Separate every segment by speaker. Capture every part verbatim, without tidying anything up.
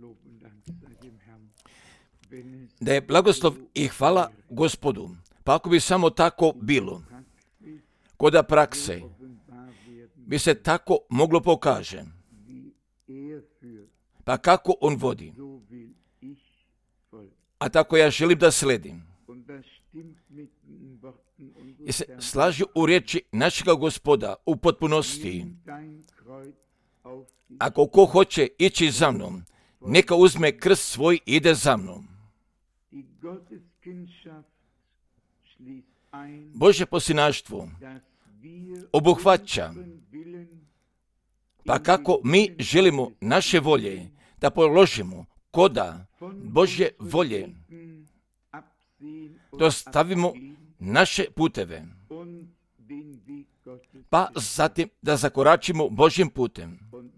Speaker 1: Da je blagoslov i hvala Gospodu. Pa ako bi samo tako bilo, koda prakse bi se tako moglo pokaže, pa kako on vodi, a tako ja želim da sledim. I se slaži u riječi našega Gospoda u potpunosti. Ako ko hoće ići za mnom, neka uzme krst svoj i ide za mnom. Božje posinaštvo obuhvaća, pa kako mi želimo naše volje da položimo koda Božje volje, da stavimo naše puteve, pa zatim da zakoračimo Božjim putem.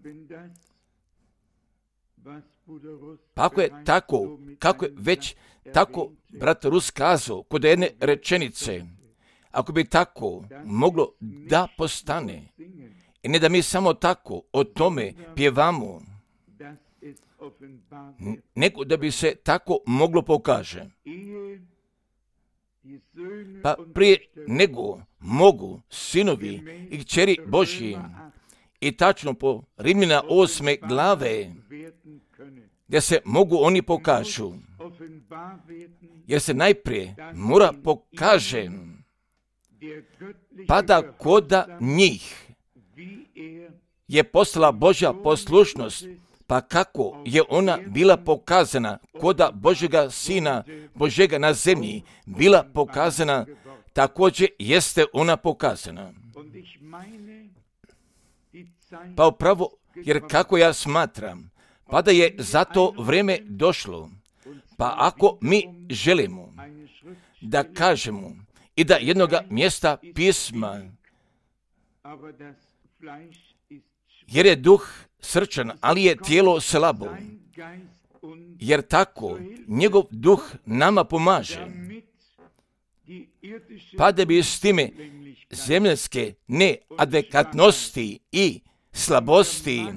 Speaker 1: Pa ako je tako, kako je već tako brat Rus kazao kod jedne rečenice, ako bi tako moglo da postane, i ne da mi samo tako o tome pjevamo, nego da bi se tako moglo pokaže. Pa prije nego mogu sinovi i kćeri Božji, i tačno po Rimljana osme glave, gdje se mogu oni pokažu, jer se najprije mora pokaže, pa da koda njih je postala Božja poslušnost, pa kako je ona bila pokazana koda Božjega Sina, Božjega na zemlji, bila pokazana, također jeste ona pokazana. Pa upravo, jer kako ja smatram, pa da je za to vrijeme došlo, pa ako mi želimo da kažemo i da jednoga mjesta pisma, jer je duh srčan, ali je tijelo slabo, jer tako njegov duh nama pomaže, pa da bi s time zemljske neadekvatnosti i slabosti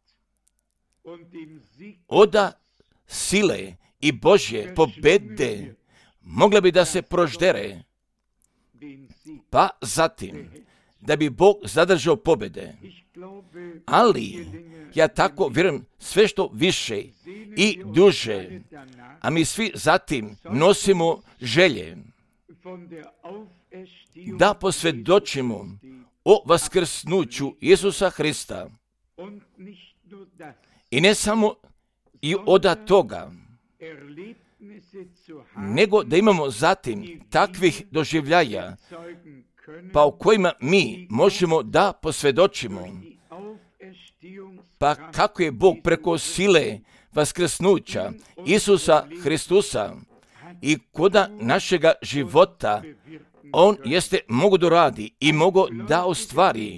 Speaker 1: oda sile i Božje pobjede mogla bi da se proždere, pa zatim da bi Bog zadržao pobjede. Ali ja tako vjerujem sve što više i duže, a mi svi zatim nosimo želje da posvjedočimo o vaskrsnuću Isusa Hrista. I ne samo i od toga, nego da imamo zatim takvih doživljaja, pa u kojima mi možemo da posvjedočimo, pa kako je Bog preko sile vaskrsnuća Isusa Hristusa i koda našega života on jeste mogu da radi i mogu da ostvari.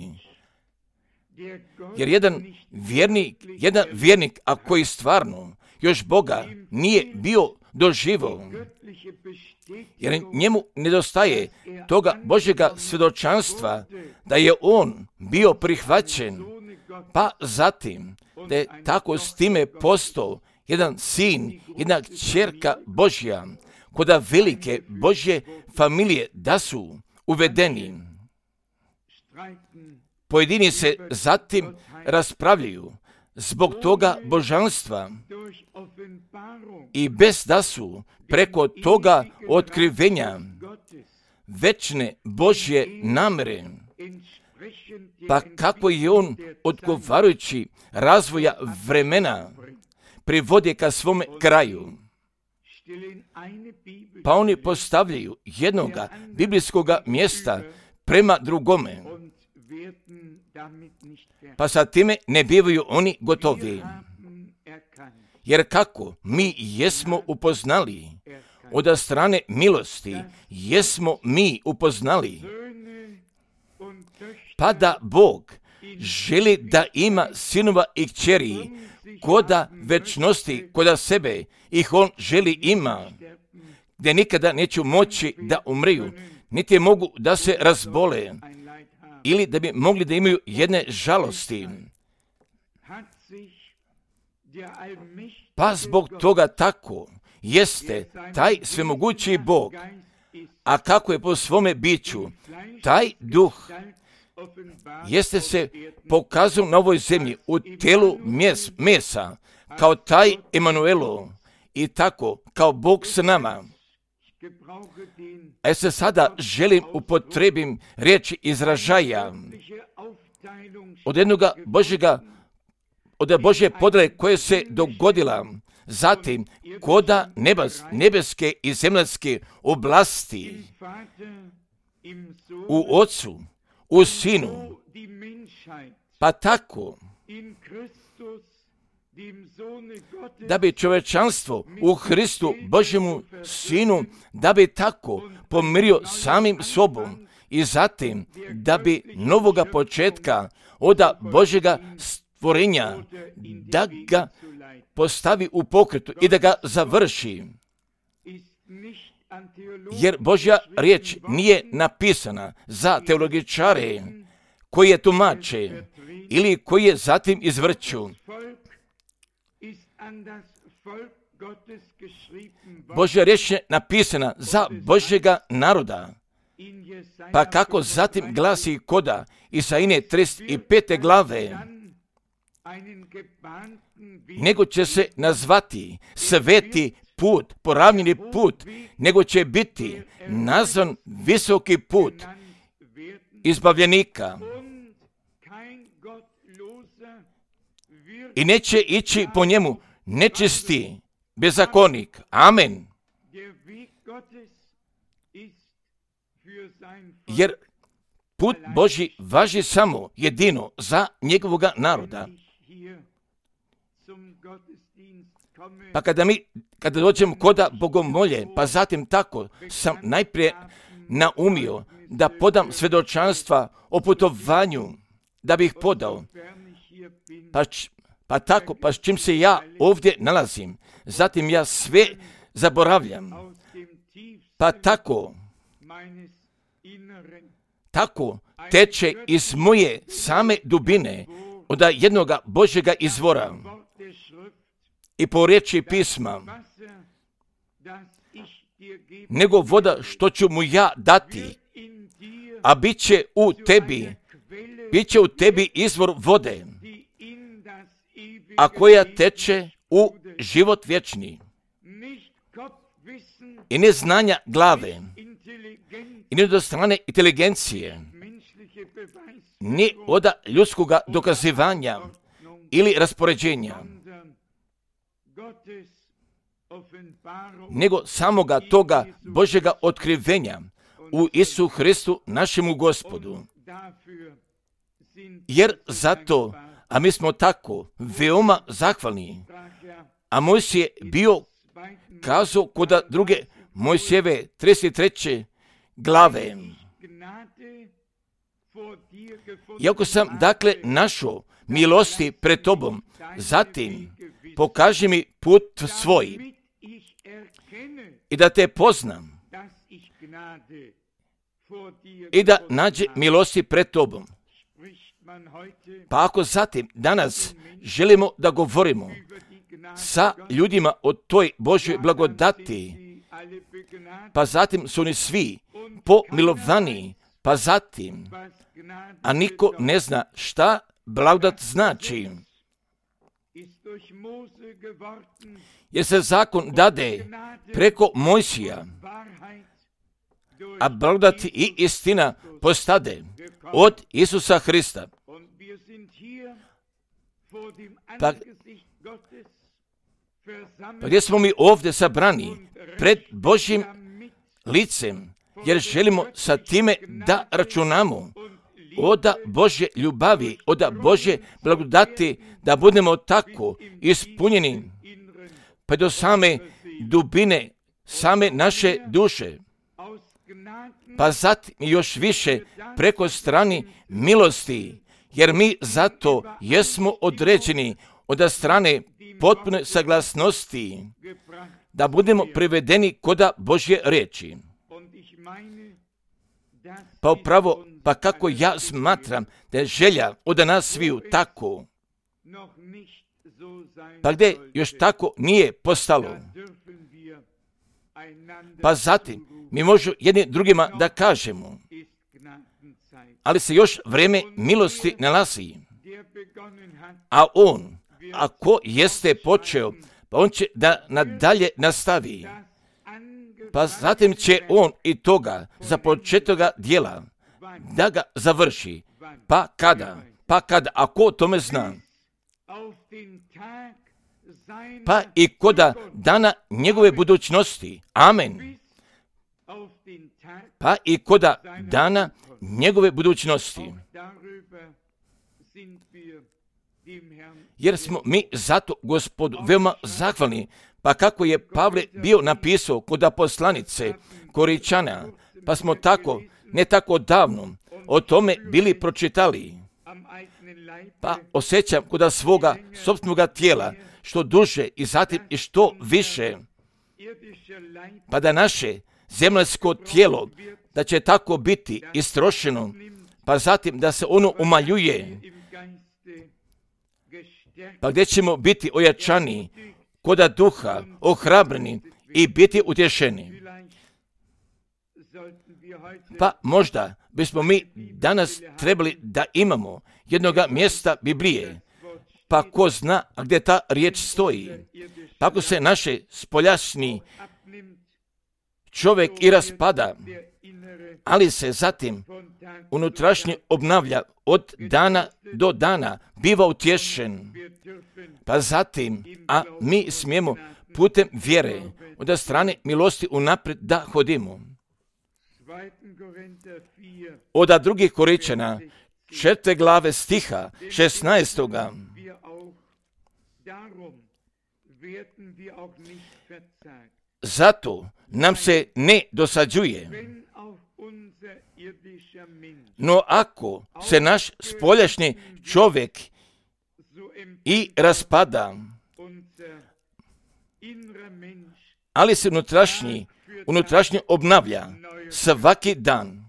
Speaker 1: Jer jedan vjernik, jedan vjernik, a koji stvarno još Boga nije bio doživo, jer njemu nedostaje toga Božjega svjedočanstva da je on bio prihvaćen, pa zatim da je tako s time postao jedan sin, jedna kćerka Božja, koda velike Božje familije da su uvedeni. Pojedini se zatim raspravljaju zbog toga božanstva i bez da su preko toga otkrivenja večne Božje namere, pa kako je on odgovarajući razvoja vremena privodi ka svome kraju. Pa oni postavljaju jednoga biblijskoga mjesta prema drugome, pa sa time ne bivaju oni gotovi. Jer kako mi jesmo upoznali, od strane milosti jesmo mi upoznali, pa da Bog želi da ima sinova i kćeri, koda večnosti, koda sebe ih on želi ima, gdje nikada neću moći da umriju, niti mogu da se razbole, ili da bi mogli da imaju jedne žalosti. Pa zbog toga tako jeste taj svemogući Bog, a kako je po svome biću, taj duh jeste se pokazao na ovoj zemlji u tijelu mjes, mesa, kao taj Emanuelo i tako kao Bog s nama. A ja se sada želim upotrebim riječi izražaja od jednoga Božjega, od Božje podjele koje se dogodila zatim koda nebes, nebeske i zemaljske oblasti u Ocu, u Sinu, pa tako da bi čovječanstvo u Hristu Božjemu Sinu, da bi tako pomirio samim sobom i zatim da bi novoga početka od Božjega stvorenja, da ga postavi u pokretu i da ga završi. Jer Božja riječ nije napisana za teologičare koji je tumače ili koji je zatim izvrću. Božja riječ je napisana za Božjega naroda. Pa kako zatim glasi koda Isaije trideset pete glave, nego će se nazvati sveti put, poravnjeni put, nego će biti nazvan visoki put izbavljenika. I neće ići po njemu nečisti bezakonik. Amen. Jer put Božji važi samo jedino za njegovoga naroda. Pa kada mi, kada dođemo koda bogomolje, pa zatim tako sam najprije naumio da podam svjedočanstva o putovanju, da bih podao. Pa, č, pa tako, pa s čim se ja ovdje nalazim, zatim ja sve zaboravljam. Pa tako, tako teče iz moje same dubine od jednoga Božjega izvora i po riječi pisma, nego voda što ću mu ja dati, a bit će u tebi, bit će u tebi izvor vode, a koja teče u život vječni. I ne znanja glave, i ne do strane inteligencije, ni od ljudskoga dokazivanja ili raspoređenja, nego samoga toga Božjega otkrivenja u Isu Hristu našemu Gospodu. Jer zato, a mi smo tako veoma zahvalni, a Mojsije je bio kazao kod druge Mojsijeve trideset treće glave. Iako sam dakle našao milosti pred tobom, zatim pokaži mi put svoj i da te poznam i da nađe milosti pred tobom. Pa ako zatim danas želimo da govorimo sa ljudima o toj Božjoj blagodati, pa zatim su oni svi pomilovani, pa zatim, a niko ne zna šta blagodat znači. Jer se zakon dade preko Mojsija, a blagodat i istina postade od Isusa Hrista. Pa, pa gdje smo mi ovdje sabrani pred Božjim licem, jer želimo sa time da računamo od Božje ljubavi, od Božje blagodati, da budemo tako ispunjeni pa do same dubine, same naše duše. Pa zatim još više preko strani milosti, jer mi zato jesmo određeni od strane potpune saglasnosti da budemo privedeni koda Božje riječi. Pa upravo, pa kako ja smatram da je želja od nas sviju tako, Pa gdje još tako nije postalo? Pa zatim mi možemo jednim drugima da kažemo, ali se još vrijeme milosti nalazi. A on, ako jeste počeo, pa on će da nadalje nastavi. Pa zatim će on i toga započetoga djela da ga završi. Pa kada? Pa kada? Ako tome zna? Pa i koda dana njegove budućnosti. Amen. Pa i koda dana njegove budućnosti. Jer smo mi zato Gospodu veoma zahvalni. Pa kako je Pavle bio napisao kod poslanice Koričana, pa smo tako, ne tako davno, o tome bili pročitali. Pa osjećam kod svoga sopstvenoga tijela, što duže i zatim i što više, pa da naše zemaljsko tijelo, da će tako biti istrošeno, pa zatim da se ono umaljuje, pa gdje ćemo biti ojačani, koda duha, ohrabreni i biti utješeni. Pa možda bismo mi danas trebali da imamo jednoga mjesta Biblije, pa ko zna gdje ta riječ stoji. Pa ako se naše spoljašnji čovjek i raspada, ali se zatim unutrašnje obnavlja od dana do dana, biva utješen. Pa zatim, a mi smijemo putem vjere od strane milosti unaprijed da hodimo. Od drugih Koričana, četvrte glave stiha šesnaestoga. Zato nam se ne dosađuje. No ako se naš spoljašnji čovjek i raspada, ali se unutrašnji, unutrašnji obnavlja svaki dan.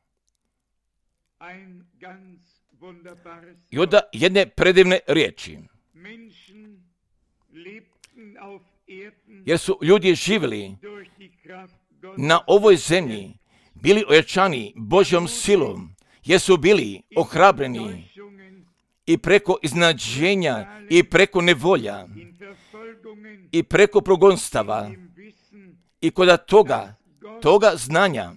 Speaker 1: I onda jedne predivne riječi. Jer su ljudi živjeli na ovoj zemlji, bili ojačani Božjom silom, jer su bili ohrabreni i preko iznađenja i preko nevolja i preko progonstava i kod toga, toga znanja,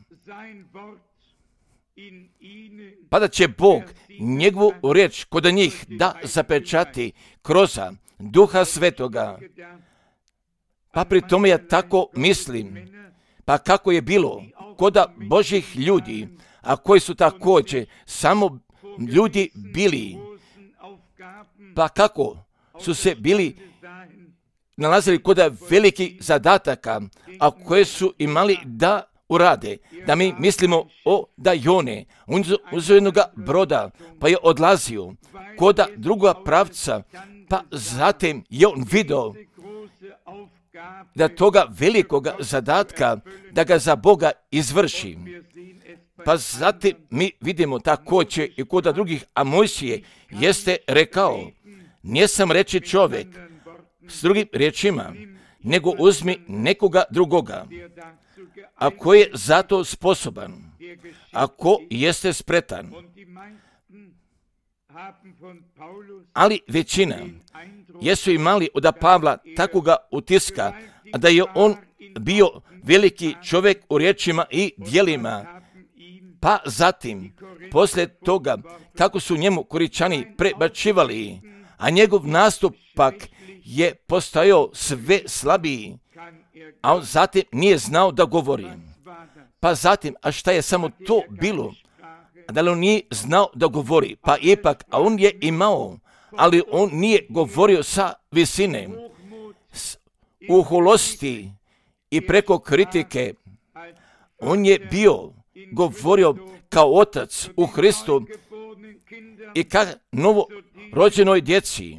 Speaker 1: pa da će Bog njegovu riječ kod njih da zapečati kroz Duha Svetoga. Pa pri tome ja tako mislim, pa kako je bilo kod Božjih ljudi, a koji su također samo ljudi bili, pa kako su se bili nalazili kod velikih zadataka, a koje su imali da urade, da mi mislimo o da Jone, on uzeo jednoga broda, pa je odlazio kod druga pravca, pa zatim je on vidio da toga velikoga zadatka, da ga za Boga izvrši. Pa zatim mi vidimo također i kod drugih, a Mojsije jeste rekao, nisam reći čovjek s drugim riječima, nego uzmi nekoga drugoga, ako je zato sposoban, ako jeste spretan. Ali većina jesu imali od Pavla takoga utiska, da je on bio veliki čovjek u riječima i djelima. Pa zatim, poslije toga, kako su njemu Koričani prebačivali, a njegov nastupak je postajao sve slabiji, a on zatim nije znao da govori. Pa zatim, a šta je samo to bilo? Da li on nije znao da govori? Pa ipak, a on je imao, ali on nije govorio sa visine, u holosti i preko kritike. On je bio, govorio kao otac u Hristu i kao novo rođenoj djeci,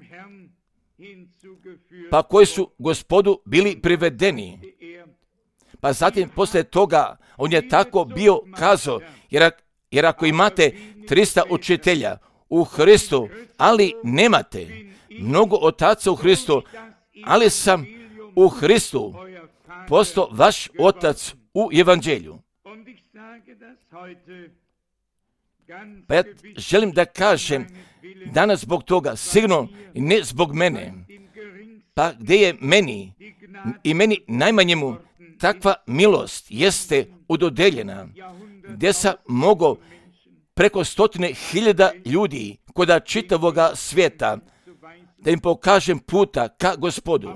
Speaker 1: pa koji su Gospodu bili privedeni. Pa zatim poslije toga on je tako bio kazao, jer, jer ako imate trista učitelja u Hristu, ali nemate mnogo otaca u Hristu, ali sam u Hristu postao vaš otac u evanđelju. Pa ja želim da kažem danas zbog toga, sigurno ne zbog mene, pa gdje je meni i meni najmanjemu takva milost jeste udodeljena, gdje sam mogao preko stotine hiljada ljudi koda čitavoga svijeta da im pokažem puta ka Gospodu.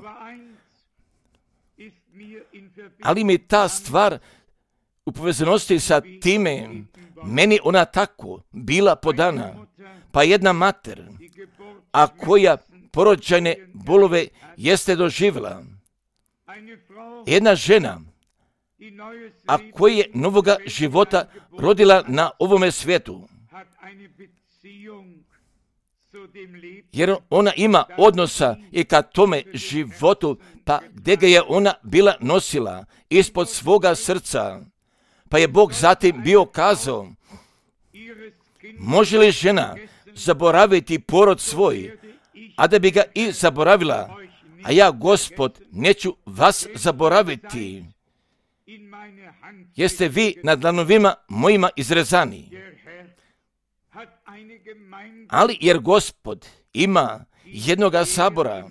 Speaker 1: Ali mi ta stvar u povezanosti sa time, meni ona tako bila podana, pa jedna mater, a koja porođajne bolove jeste doživjela, jedna žena, a koja je novoga života rodila na ovome svijetu, jer ona ima odnosa i ka tome životu, pa gdje ga je ona bila nosila ispod svoga srca, pa je Bog zatim bio kazao, može li žena zaboraviti porod svoj, a da bi ga i zaboravila, a ja, Gospod, neću vas zaboraviti. Jeste vi nad dlanovima mojima izrezani. Ali jer Gospod ima jednoga sabora,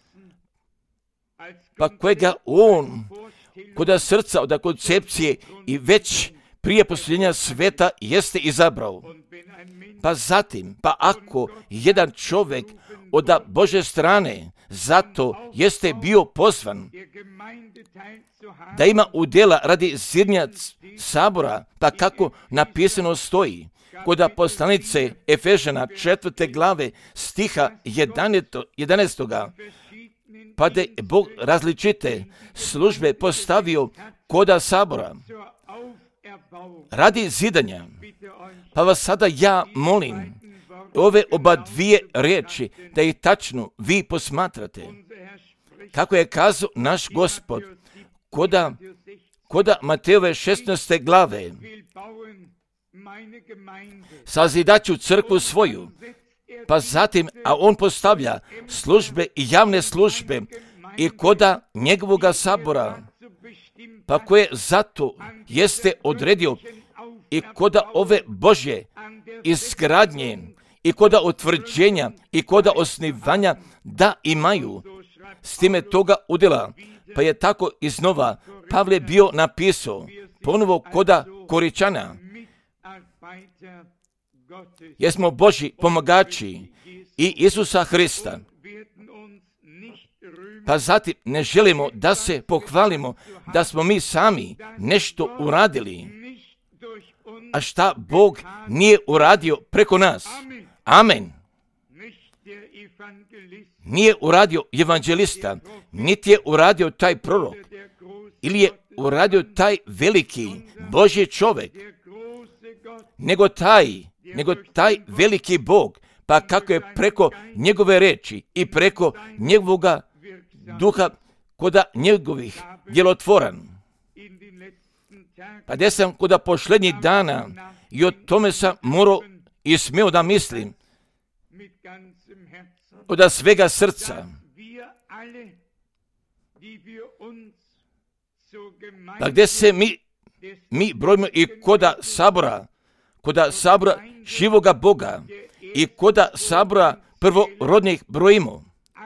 Speaker 1: pa kojega on kod srca od koncepcije i već prije posljednja sveta jeste izabrao. Pa zatim, pa ako jedan čovjek od Bože strane zato jeste bio pozvan da ima udjela radi zidnja sabora, pa kako napisano stoji kod poslanice Efežana četvrte glave stiha jedanaestog. Pa da je Bog različite službe postavio koda sabora radi zidanja. Pa vas sada ja molim ove oba dvije riječi da ih tačno vi posmatrate. Kako je kazao naš Gospod koda, koda Matejove šesnaeste glave, sazidaću crkvu svoju, pa zatim, a on postavlja službe i javne službe i koda njegovoga sabora, pa koje zato jeste odredio i koda ove Božje izgradnje i koda utvrđenja i koda osnivanja da imaju s time toga udjela. Pa je tako iznova Pavle bio napisao ponovo koda Koričana. Jesmo Božji pomagači i Isusa Hrista. Pa zatim ne želimo da se pohvalimo da smo mi sami nešto uradili, a šta Bog nije uradio preko nas. Amen. Nije uradio evanđelista, niti je uradio taj prorok, ili je uradio taj veliki Božji čovjek, nego taj, nego taj veliki Bog, pa kako je preko njegove reči i preko njegovoga duha koda njegovih djelotvoran. Pa gdje sam koda posljednjih dana i o tome sam morao i smio da mislim koda svega srca. Pa gdje se mi, mi brojimo i koda sabora, koda sabora živoga Boga i koda sabora prvorodnih brojimo.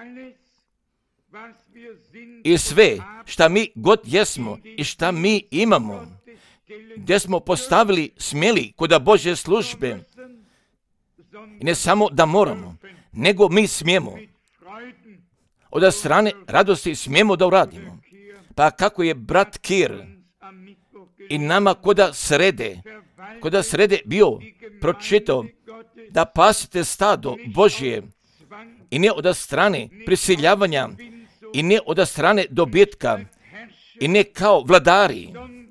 Speaker 1: I sve šta mi god jesmo i šta mi imamo, gdje smo postavili smjeli koda Božje službe, i ne samo da moramo, nego mi smijemo. Od strane radosti smijemo da uradimo. Pa kako je brat Kir i nama koda srede, koda srede bio pročitao da pasite stado Božje i ne od strane prisiljavanja i ne od strane dobitka i ne kao vladari,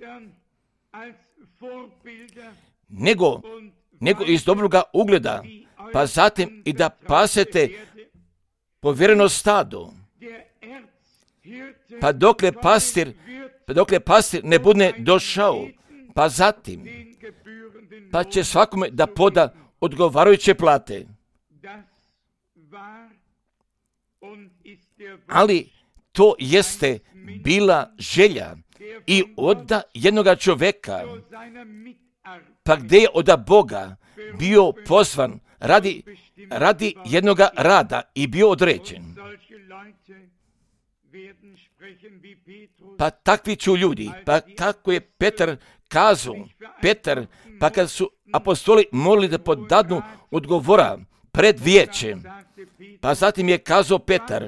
Speaker 1: nego, nego iz dobroga ugleda, pa zatim i da pasete povjereno stado. Pa dokle pastir, pa dokle pastir ne bude došao, pa zatim, pa će svakome da poda odgovarajuće plate. Ali to jeste bila želja i od jednoga čovjeka, pa gdje je od Boga bio pozvan radi, radi jednoga rada i bio određen. Pa takvi ću ljudi, pa kako je Petar kazao, Petar, pa kad su apostoli molili da podadnu odgovora pred vijećem, pa zatim je kazao Petar,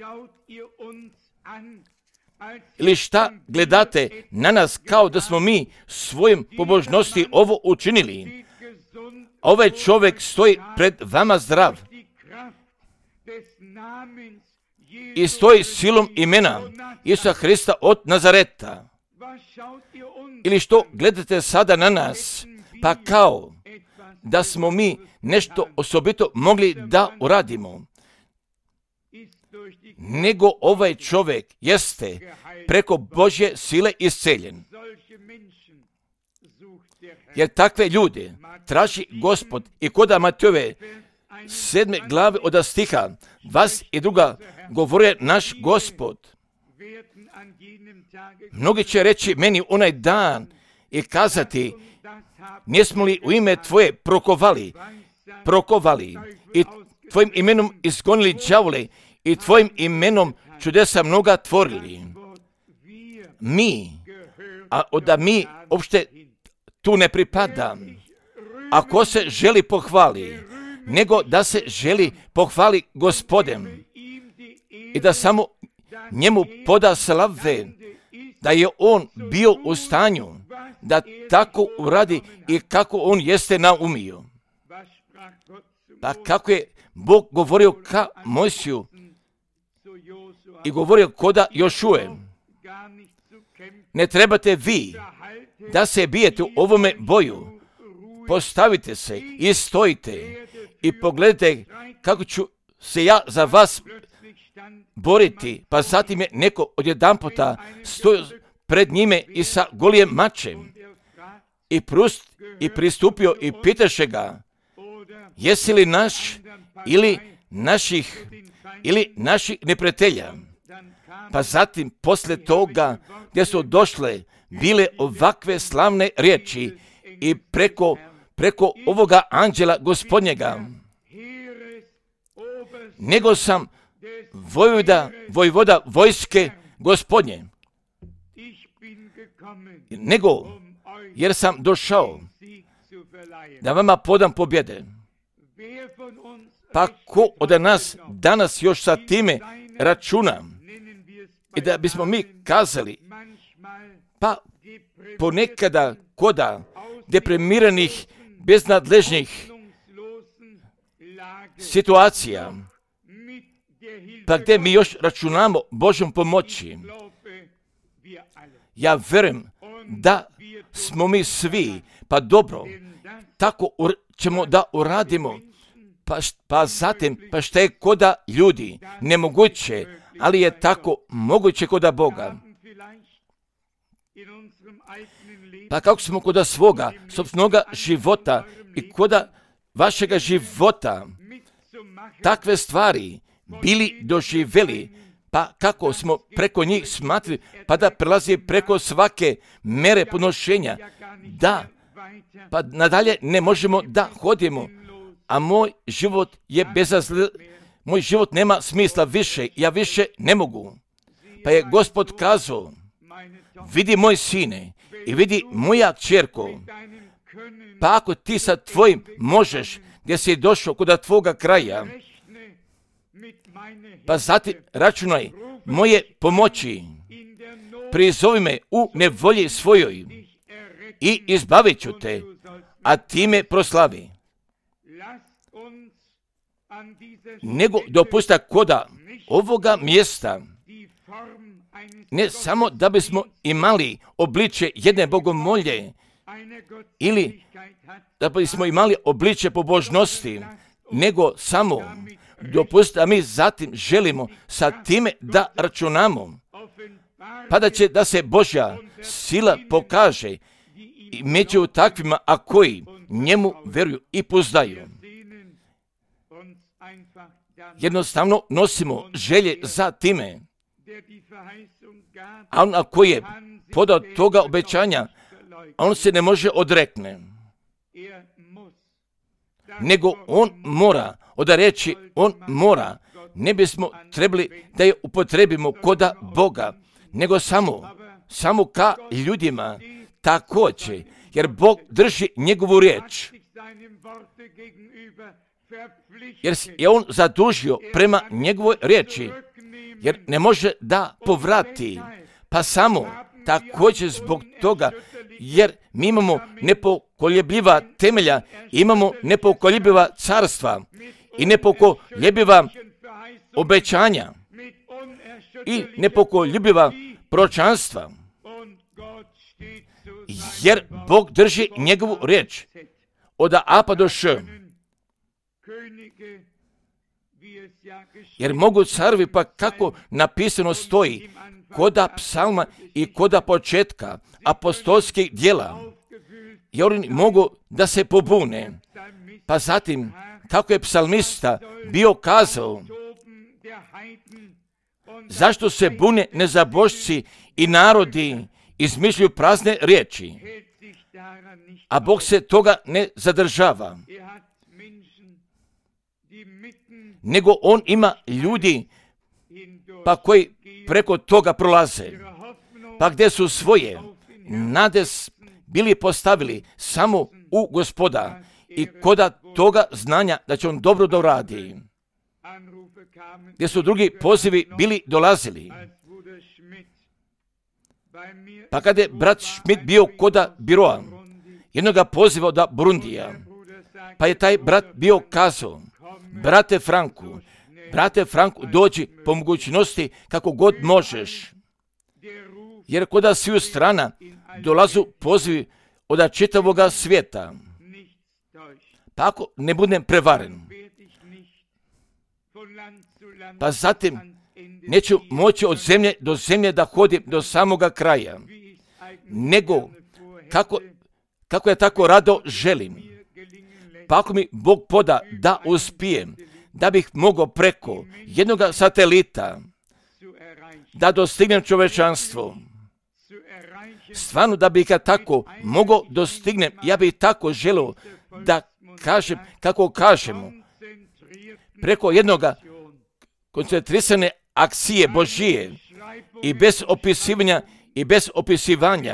Speaker 1: ili šta gledate na nas kao da smo mi svojim pobožnosti ovo učinili? Ovaj čovjek stoji pred vama zdrav i stoji silom imena Isusa Hrista od Nazareta. Ili što gledate sada na nas, pa kao da smo mi nešto osobito mogli da uradimo. Nego ovaj čovjek jeste preko Božje sile isceljen. Jer takve ljude traži Gospod i kod Matejove sedme glave od stiha vas i druga govore naš Gospod. Mnogi će reći meni onaj dan i kazati, nismo li u ime tvoje prokovali, prokovali i tvojim imenom izgonili đavole i tvojim imenom čudesa mnoga tvorili. Mi, a da mi uopšte tu ne pripada. Ako se želi pohvali, nego da se želi pohvali Gospodem i da samo njemu poda slave, da je on bio u stanju da tako uradi i kako on jeste naumio. Pa kako je Bog govorio ka Mojsiju i govorio koda Jošue, ne trebate vi da se bijete u ovome boju, postavite se i stojite i pogledajte kako ću se ja za vas boriti. Pa zatim je neko odjedanputa stojio pred njime i sa golijem mačem i, prust, i pristupio i pitaše ga, jesi li naš ili naših ili naših neprijatelja? Pa zatim posle toga gdje su došle bile ovakve slavne riječi i preko, preko ovoga anđela Gospodnjega, nego sam vojvoda, vojvoda vojske Gospodnje, nego jer sam došao da vama podam pobjede. Pa ko od nas danas još sa time računa i da bismo mi kazali, pa ponekada koda deprimiranih, beznadležnih situacija, pa gdje mi još računamo Božjom pomoći, ja vjerujem da smo mi svi, pa dobro, tako ur, ćemo da uradimo, pa, pa zatim, pa šta je koda ljudi, nemoguće, ali je tako moguće koda Boga. Pa kako smo koda svoga, sobstvenoga života i koda vašega života takve stvari bili doživjeli, pa kako smo preko njih smatrali, pa da prelazi preko svake mere podnošenja, da, pa nadalje ne možemo da hodimo, a moj život je bezazl, moj život nema smisla više, ja više ne mogu. Pa je Gospod kazao, vidi moj sine i vidi moja kćerko, pa ako ti sa tvojim možeš, gdje si došao kod tvoga kraja, pa zatim računaj moje pomoći, prizovi me u nevolji svojoj i izbavit ću te, a time proslavi. Nego dopusta koda ovoga mjesta, ne samo da bismo imali obličje jedne bogomolje ili da bismo imali obličje pobožnosti, nego samo dopustite, a mi zatim želimo sa time da računamo, pa da će da se Božja sila pokaže i među takvima, a koji njemu vjeruju i poznaju. jednostavno nosimo želje za time. A on koji je podao toga obećanja, on se ne može odrekne. Nego on mora, oda reći, on mora. Ne bismo trebali da je upotrebimo koda Boga, nego samo, samo ka ljudima također, jer Bog drži njegovu riječ. Jer je on zadužio prema njegovoj riječi, jer ne može da povrati, pa samo također zbog toga, jer mi imamo nepokoljebljiva temelja, imamo nepokoljebljiva carstva i nepokoljebljiva obećanja i nepokoljebljiva proročanstva, jer Bog drži njegovu riječ od A pa do Š. Jer mogu carovi, pa kako napisano stoji, koda psalma i koda početka apostolskih djela, jer oni mogu da se pobune. Pa zatim, kako je psalmista bio kazao, zašto se bune nezabošci i narodi izmišljuju prazne riječi, a Bog se toga ne zadržava. Nego on ima ljudi pa koji preko toga prolaze, pa gdje su svoje nade bili postavili samo u Gospoda i koda toga znanja da će on dobro doradi. Gdje su drugi pozivi bili dolazili. Pa kada je brat Schmidt bio koda biroa, jednoga poziva od Burundija, pa je taj brat bio kazao, brate Franku, brate Franku, dođi po mogućnosti kako god možeš. Jer koda sviju strana dolazu pozivi od čitavoga svijeta. Pa ako ne budem prevaren, pa zatim neću moći od zemlje do zemlje da hodim do samoga kraja, nego kako, kako ja tako rado želim. Pa ako mi Bog poda da uspijem, da bih mogao preko jednog satelita da dostignem čovečanstvo, stvarno da bih ga tako mogao dostignem, ja bih tako želio da kažem, kako kažemo, preko jednog koncentrisane akcije Božije i bez opisivanja i bez opisivanja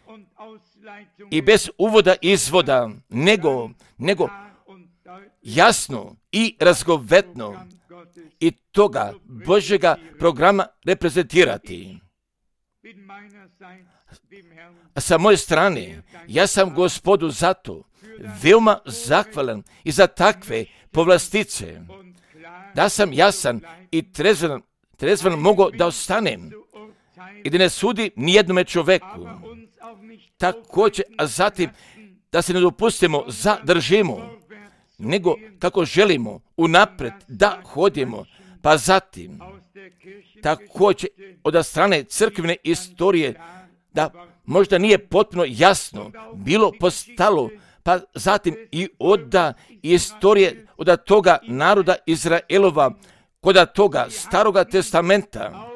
Speaker 1: i bez uvoda i izvoda, nego, nego jasno i razgovetno i toga Božjega programa reprezentirati. A sa moje strane, ja sam Gospodu zato veoma zahvalan i za takve povlastice, da sam jasan i trezvan, trezvan mogo da ostanem i da ne sudi nijednome čoveku. Također, a zatim da se ne dopustimo, zadržimo, nego kako želimo unapred da hodimo, pa zatim također od strane crkvene istorije da možda nije potpuno jasno bilo postalo, pa zatim i od istorije od toga naroda Izraelova, kod toga staroga testamenta.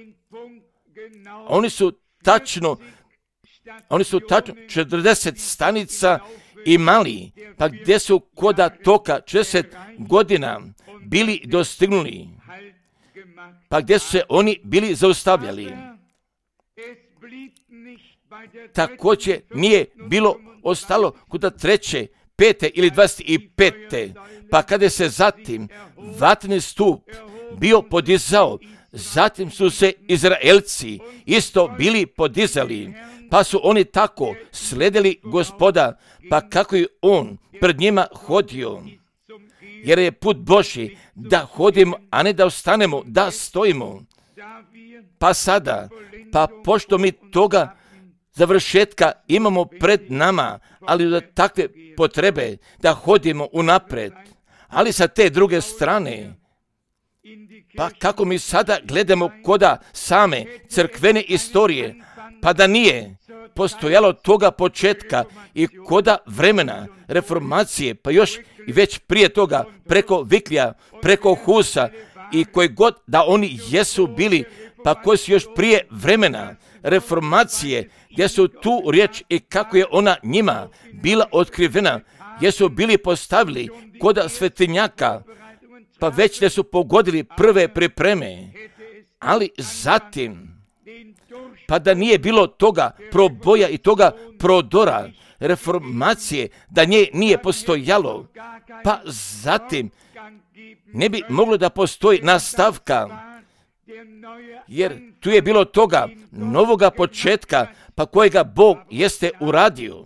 Speaker 1: Oni su tačno Oni su tačno četrdeset stanica imali, pa gdje su koda toka četrdeset godina bili dostignuli, pa gdje su se oni bili zaustavljali. Također nije bilo ostalo kuda treće, pete ili dvadeset pete, pa kada se zatim vatreni stup bio podizao, zatim su se Izraelci isto bili podizali, pa su oni tako sledili Gospoda, pa kako je on pred njima hodio. Jer je put Božji da hodimo, a ne da ostanemo, da stojimo. Pa sada, pa pošto mi toga završetka imamo pred nama, ali da takve potrebe da hodimo unapred, ali sa te druge strane, pa kako mi sada gledamo koda same crkvene istorije, pa da nije postojalo toga početka i koda vremena reformacije, pa još i već prije toga preko Viklija, preko Husa i koji god da oni jesu bili, pa koji su još prije vremena reformacije, gdje su tu riječ i kako je ona njima bila otkrivena, gdje su bili postavili koda svetinjaka, pa već da su pogodili prve pripreme, ali zatim, pa da nije bilo toga proboja i toga prodora reformacije, da nje nije postojalo, pa zatim ne bi moglo da postoji nastavka, jer tu je bilo toga novoga početka, pa kojega Bog jeste uradio.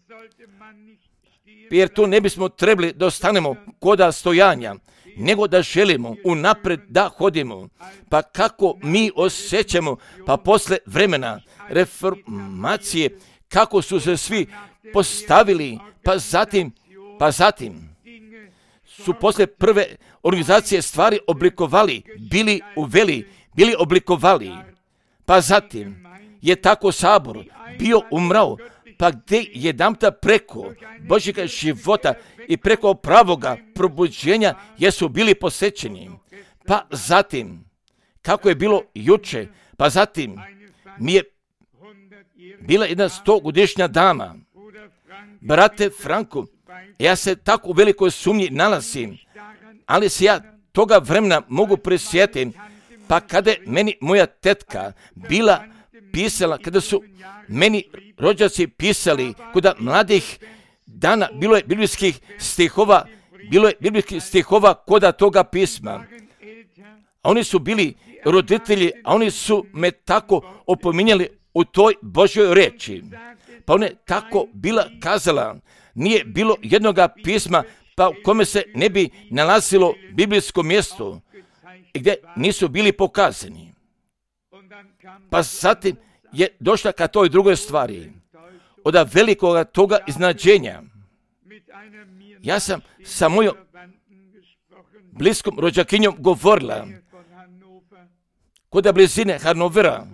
Speaker 1: Jer tu ne bismo trebali da ostanemo koda stojanja, nego da želimo unapred da hodimo. Pa kako mi osjećamo, pa posle vremena reformacije, kako su se svi postavili, pa zatim, pa zatim su posle prve organizacije stvari oblikovali, bili uveli, bili oblikovali, pa zatim je tako sabor bio umrao, pa gdje jedanputa preko Božjega života i preko pravoga probuđenja jesu bili posjećeni. Pa zatim, kako je bilo juče, pa zatim mi je bila jedna stogodišnja dama. Brate Franku, ja se tako u velikoj sumnji nalazim, ali se ja toga vremena mogu prisjetiti, pa kada je meni moja tetka bila pisala, kada su meni rođaci pisali kod mladih dana, bilo je biblijskih stihova, bilo je biblijskih stihova koda toga pisma. A oni su bili roditelji, a oni su me tako opominjali u toj Božjoj reči. Pa ona je tako bila kazala, nije bilo jednoga pisma pa u kome se ne bi nalazilo biblijsko mjesto gdje nisu bili pokazani. Pa zatim je došla ka toj drugoj stvari. Od velikoga toga iznenađenja. Ja sam sa mojom bliskom rođakinjom govorila kod blizine Hanovera.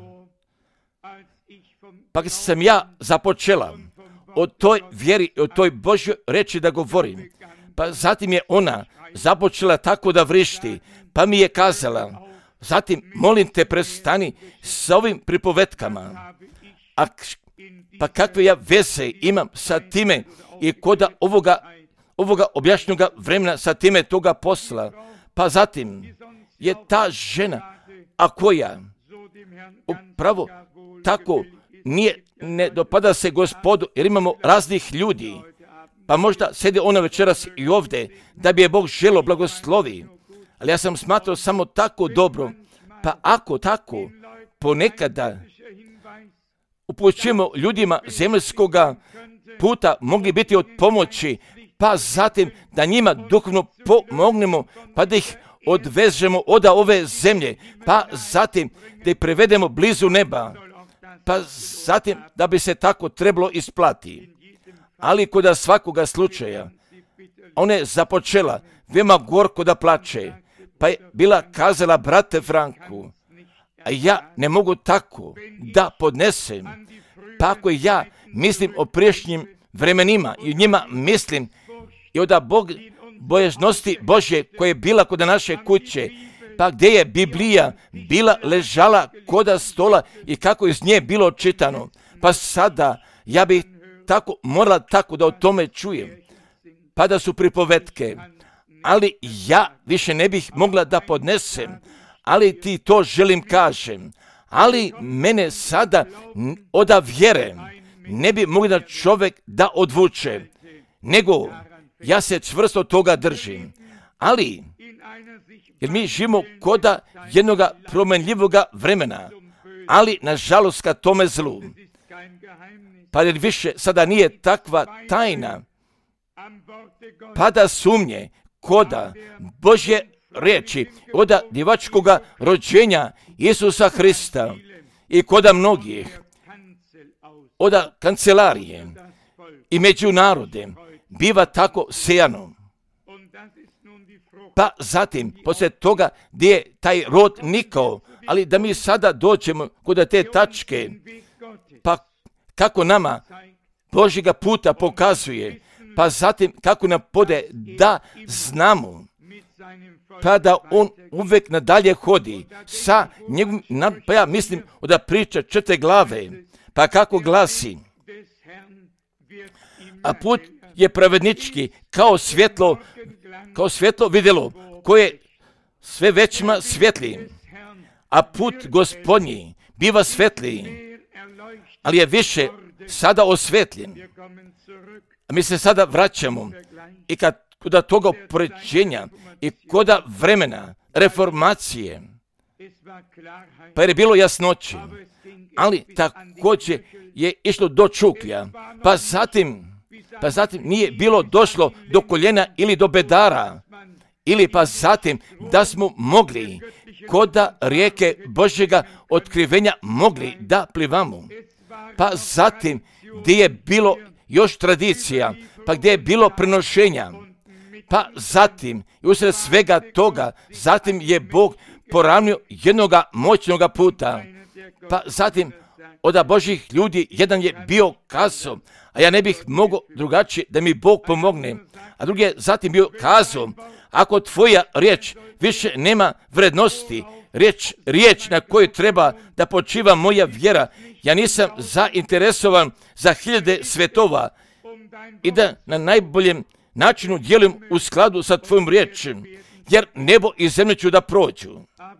Speaker 1: Pa sam ja započela o toj vjeri, o toj Božjoj reči da govorim. Pa zatim je ona započela tako da vrišti, pa mi je kazala, zatim molim te prestani sa ovim pripovetkama. A, pa kakve ja veze imam sa time i koda ovoga, ovoga objašnjoga vremena sa time toga posla. Pa zatim je ta žena, a koja upravo tako nije, ne dopada se Gospodu, jer imamo raznih ljudi, pa možda sedi ona večeras i ovdje, da bi je Bog želio blagoslovi, ali ja sam smatrao samo tako dobro, pa ako tako, ponekada upućujemo ljudima zemaljskoga puta, mogli biti od pomoći, pa zatim da njima duhovno pomognemo, pa da ih odvežemo od ove zemlje, pa zatim da ih prevedemo blizu neba, pa zatim da bi se tako trebalo isplati. Ali kod svakoga slučaja, ona je započela veoma gorko da plače, pa je bila kazala, brate Franku, a ja ne mogu tako da podnesem, pa ako ja mislim o priješnjim vremenima i njima mislim i od Bog bojažnosti Božje koja je bila kod naše kuće, pa gdje je Biblija bila ležala koda stola i kako iz nje bilo čitano, pa sada ja bih tako morala tako da o tome čujem, pa da su pripovetke, ali ja više ne bih mogla da podnesem, ali ti to želim kažem, ali mene sada od vjere ne bi mogla čovjek da odvuče, nego ja se čvrsto toga držim, ali jer mi živimo koda jednoga promenljivoga vremena, ali nažalost ka tome zlu, pa jer više sada nije takva tajna, pada sumnje koda Božje riječi, koda djevačkoga rođenja Isusa Hrista i koda mnogih, od kancelarije i među narode biva tako sejano. Pa zatim, poslije toga gdje je taj rod nikao, ali da mi sada dođemo kod te tačke, pa kako nama Božjega puta pokazuje, pa zatim kako nam pode da znamo, pa da on uvek nadalje hodi sa njegovim, pa ja mislim da priča četiri glave, pa kako glasi, a put je pravednički kao svjetlo, kao svjetlo vidjelo, koje sve većima svjetliji, a put Gospodnji biva svetliji, ali je više sada osvetljen. A mi se sada vraćamo i kad kod toga poređenja i kod vremena reformacije, pa je bilo jasnoći, ali također je išlo do čuklja, pa zatim, pa zatim nije bilo došlo do koljena ili do bedara, ili pa zatim da smo mogli kod rijeke Božjega otkrivenja mogli da plivamo, pa zatim gdje je bilo još tradicija, pa gdje je bilo prenošenja, pa zatim i usred svega toga, zatim je Bog poravnio jednoga moćnoga puta, pa zatim od Božjih ljudi jedan je bio kazao, a ja ne bih mogao drugačije da mi Bog pomogne, a drugi je zatim bio kazao, ako tvoja riječ više nema vrednosti, riječ, riječ na kojoj treba da počiva moja vjera, ja nisam zainteresovan za hiljade svetova i da na najboljem načinu djelujem u skladu sa tvojom riječem, jer nebo i zemlju ću da prođu.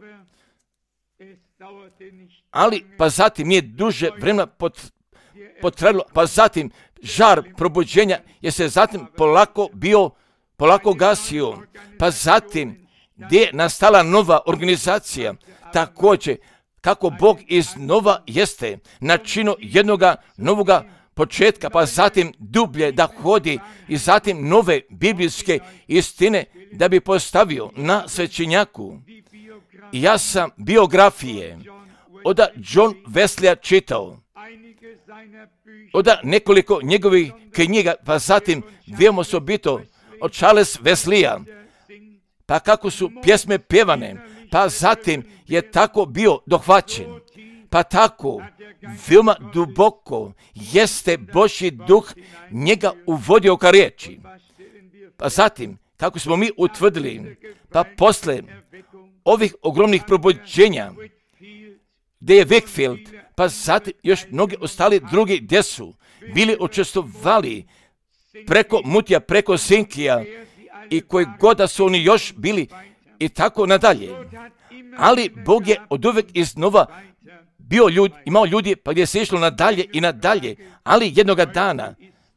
Speaker 1: Ali pa zatim nije duže vremena pot, potrajalo, pa zatim žar probuđenja je se zatim polako bio, polako gasio, pa zatim gdje je nastala nova organizacija, također kako Bog iznova jeste načinu jednoga novoga početka, pa zatim dublje da hodi i zatim nove biblijske istine da bi postavio na svećenjaku. I ja sam biografije od John Wesleya čitao, od nekoliko njegovih knjiga, pa zatim veoma osobito od Charles Wesleya, pa kako su pjesme pjevane, pa zatim je tako bio dohvaćen, pa tako veoma duboko jeste Božji duh njega uvodio ka riječi. Pa zatim, kako smo mi utvrdili, pa posle ovih ogromnih probuđenja, gdje je Wakefield, pa zatim još mnogi ostali drugi gdje su bili učestvovali preko Mutija, preko Sinkija i koji god da su oni još bili i tako nadalje. Ali Bog je od uvek iznova bio ljudi, imao ljudi pa gdje se išlo nadalje i nadalje, ali jednoga dana,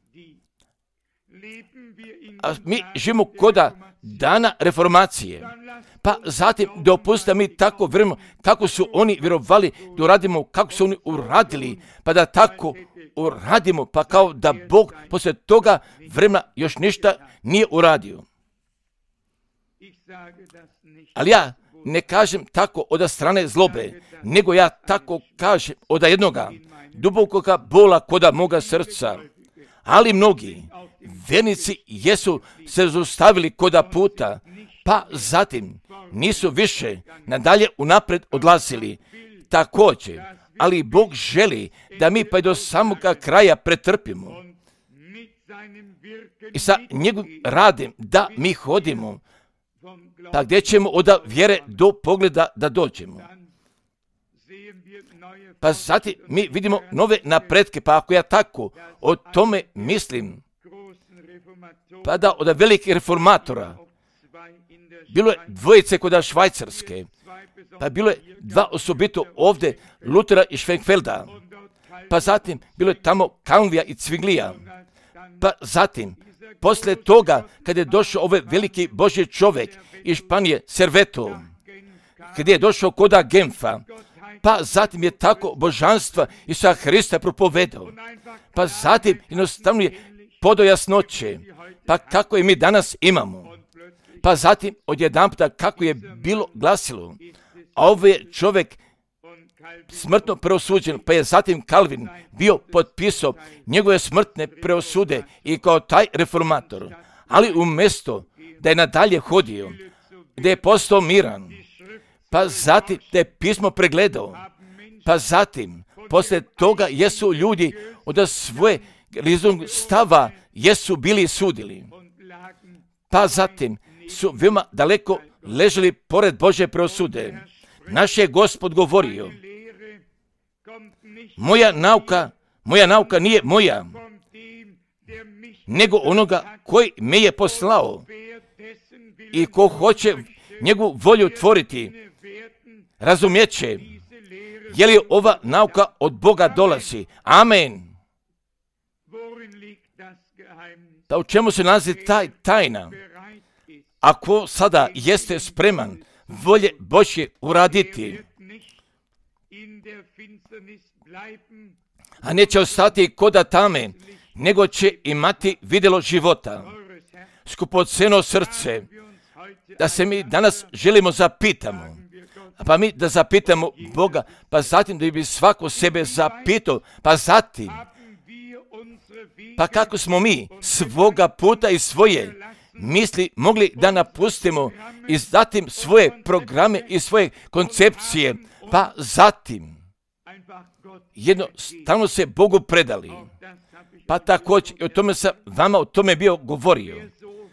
Speaker 1: a mi živimo koda dana reformacije, pa zatim dopustite mi tako vremeno kako su oni vjerovali da uradimo, kako su oni uradili, pa da tako uradimo, pa kao da Bog poslije toga vremena još ništa nije uradio. Ali ja ne kažem tako od strane zlobe, nego ja tako kažem od jednoga dubokoga bola koda moga srca. Ali mnogi vernici jesu se zaustavili koda puta, pa zatim nisu više nadalje unapred odlazili. Također, ali Bog želi da mi pa do samoga kraja pretrpimo i sa njegovim radom da mi hodimo, pa gdje ćemo od vjere do pogleda da dođemo. Pa zatim mi vidimo nove napretke, pa ako ja tako o tome mislim, pa da od velikih reformatora, bilo je dvojice kod Švajcarske, pa bilo je dva osobito ovdje, Lutera i Schwenkfelda, pa zatim bilo je tamo Calvija i Zwinglija, pa zatim, poslije toga, kad je došao ovaj veliki Božji čovjek iz Španije, Serveto, kad je došao koda Genfa, pa zatim je tako božanstva Isusa Hrista propovedao, pa zatim jednostavno je podao jasnoće, pa kako je mi danas imamo, pa zatim odjedanputa kako je bilo glasilo, a ovaj je čovjek smrtno preosuđen, pa je zatim Calvin bio potpisao njegove smrtne preosude i kao taj reformator, ali umjesto da je nadalje hodio, da je postao miran, pa zatim da je pismo pregledao, pa zatim poslije toga jesu ljudi od svoje stava jesu bili sudili. Pa zatim su veoma daleko ležali pored Božje presude. Naš je Gospod govorio, moja nauka, moja nauka nije moja, nego onoga koji me je poslao i ko hoće njegovu volju tvoriti, razumjeće, je li ova nauka od Boga dolazi. Amen. Pa u čemu se nalazi taj tajna? Ako sada jeste spreman volje Božje uraditi, a neće ostati koda tame, nego će imati vidjelo života, skupoceno srce, da se mi danas želimo zapitamo, pa mi da zapitamo Boga, pa zatim da bi svako sebe zapitao, pa zatim, pa kako smo mi svoga puta i svoje misli mogli da napustimo i zatim svoje programe i svoje koncepcije, pa zatim jednostavno se Bogu predali. Pa također, i o tome sam vama o tome bio govorio.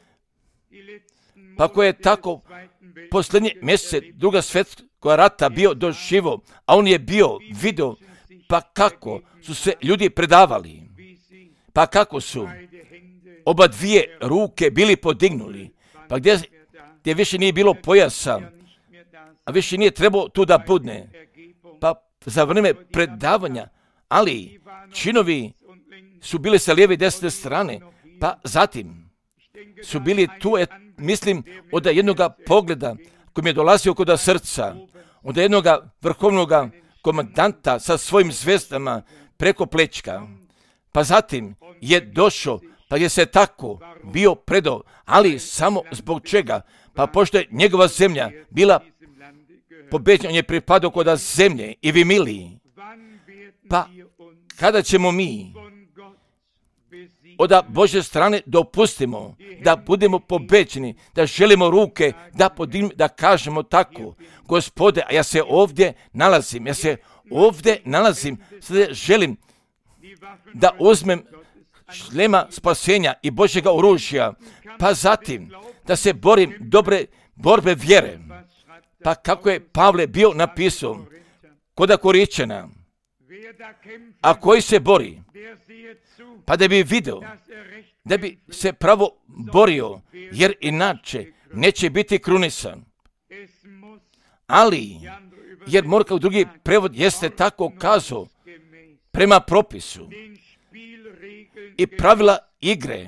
Speaker 1: Pa ko je tako posljednje mjesece druga svjetskog rata bio doživo, a on je bio video, pa kako su se ljudi predavali, pa kako su oba dvije ruke bili podignuli, pa gdje, gdje više nije bilo pojasa, a više nije trebao tu da budne, pa za vrijeme predavanja, ali činovi su bili sa lijeve i desne strane, pa zatim su bili tu, et, mislim, od jednoga pogleda koji mi je dolazio kod srca, od jednoga vrhovnog komandanta sa svojim zvezdama preko plečka, pa zatim je došao, pa je se tako bio predao, ali samo zbog čega? Pa pošto je njegova zemlja bila pobeđena, on je pripadao kod zemlje i vi mili, pa kada ćemo mi od Božje strane dopustimo da budemo pobeđeni, da želimo ruke, da podim, da kažemo tako, Gospode, a ja se ovdje nalazim, ja se ovdje nalazim, sada želim da uzmem šlema spasenja i Božjega oružja, pa zatim da se borim dobre borbe vjere. Pa kako je Pavle bio napisao kod Koričana, a koji se bori, pa da bi vidio, da bi se pravo borio, jer inače neće biti krunisan. Ali, jer mora kao drugi prevod jeste tako kazao, prema propisu i pravila igre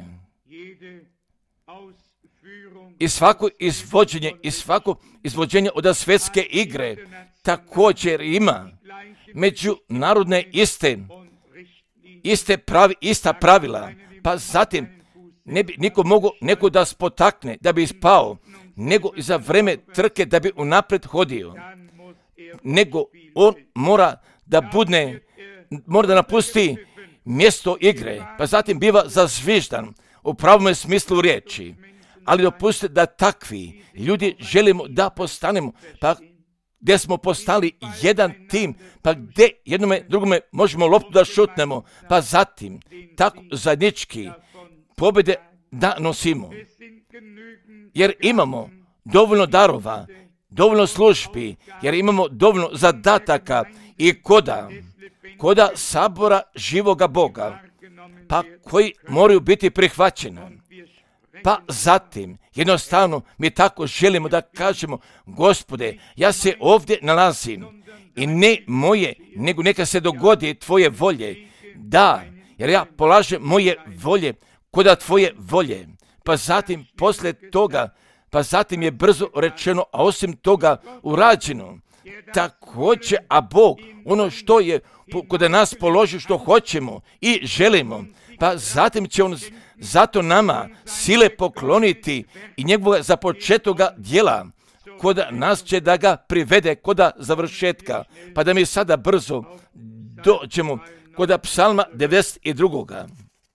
Speaker 1: i svako izvođenje i svako izvođenje od svjetske igre također ima međunarodne iste iste pravi, ista pravila, pa zatim ne bi niko mogao neko da spotakne, da bi ispao, nego za vreme trke da bi unaprijed hodio, nego on mora da budne, mora da napusti mjesto igre, pa zatim biva zazviždan u pravom smislu riječi. Ali dopustite da takvi ljudi želimo da postanemo, pa gdje smo postali jedan tim, pa gdje jednome drugome možemo loptu da šutnemo, pa zatim tako zajednički pobjede da nosimo. Jer imamo dovoljno darova, dovoljno službi, jer imamo dovoljno zadataka i koda, koda sabora živoga Boga, pa koji moraju biti prihvaćeni. Pa zatim, jednostavno, mi tako želimo da kažemo, Gospode, ja se ovdje nalazim i ne moje, nego neka se dogodi tvoje volje. Da, jer ja polažem moje volje koda tvoje volje. Pa zatim, poslije toga, pa zatim je brzo rečeno, a osim toga urađeno. Također, a Bog, ono što je kod nas položi što hoćemo i želimo, pa zatim će on zato nama sile pokloniti i njegovog započetoga djela, kod nas će da ga privede kod završetka, pa da mi sada brzo dođemo kod psalma devedeset dva.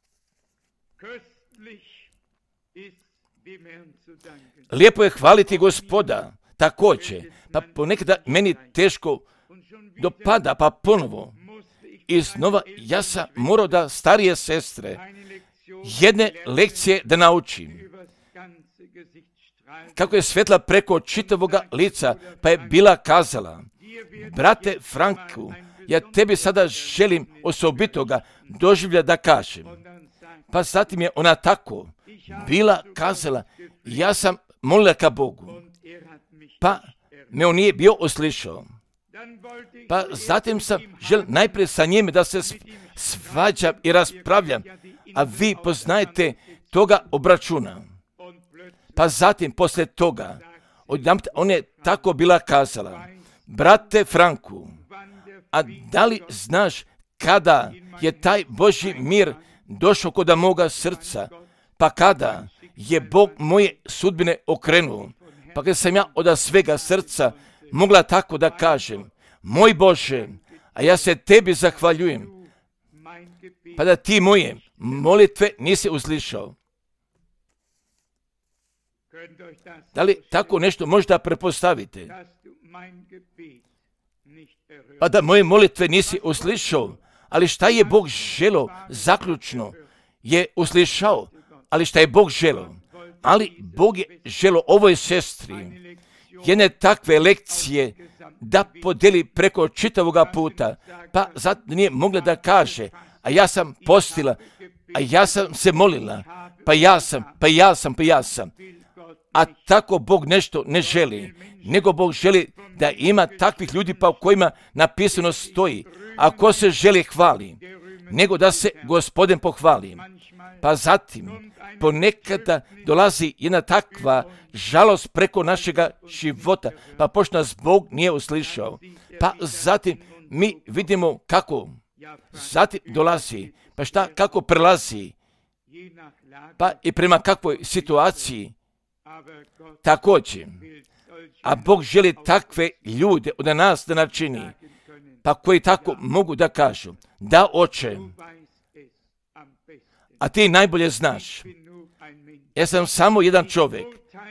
Speaker 1: Lijepo je hvaliti Gospoda, također, pa ponekada meni teško dopada, pa ponovo iznova ja sam morao da starije sestre jedne lekcije da naučim. Kako je svetla preko čitavoga lica, pa je bila kazala: brate Franku, ja tebi sada želim osobitoga doživlja da kažem. Pa zatim je ona tako bila kazala, ja sam molila ka Bogu, pa me on nije bio uslišao. Pa zatim sam želio najprije sa njime da se svađam i raspravljam, a vi poznajete toga obračuna. Pa zatim, poslije toga, odjedanput on je tako bila kazala: brate Franku, a da li znaš kada je taj Božji mir došao kod moga srca, pa kada je Bog moje sudbine okrenuo, pa kada sam ja od svega srca mogla tako da kažem: moj Bože, a ja se tebi zahvaljujem, pa da ti moje molitve nisi uslišao. Da li tako nešto možda prepostavite? Pa da moje molitve nisi uslišao, ali šta je Bog želio zaključno je uslišao, ali šta je Bog želio? Ali Bog je želio ovoj sestri jedne takve lekcije da podeli preko čitavoga puta, pa zato nije mogla da kaže: a ja sam postila, a ja sam se molila, pa ja sam, pa ja sam, pa ja sam. A tako Bog nešto ne želi, nego Bog želi da ima takvih ljudi pa u kojima napisano stoji: a ko se želi hvali, nego da se Gospodin pohvali. Pa zatim ponekada dolazi jedna takva žalost preko našega života, pa pošto nas Bog nije uslišao. Pa zatim mi vidimo kako zatim dolazi, pa šta, kako prelazi, pa i prema kakvoj situaciji također. A Bog želi takve ljude od nas da načini, pa koji tako mogu da kažu: da, Oče, a ti najbolje znaš, ja sam samo jedan čovjek,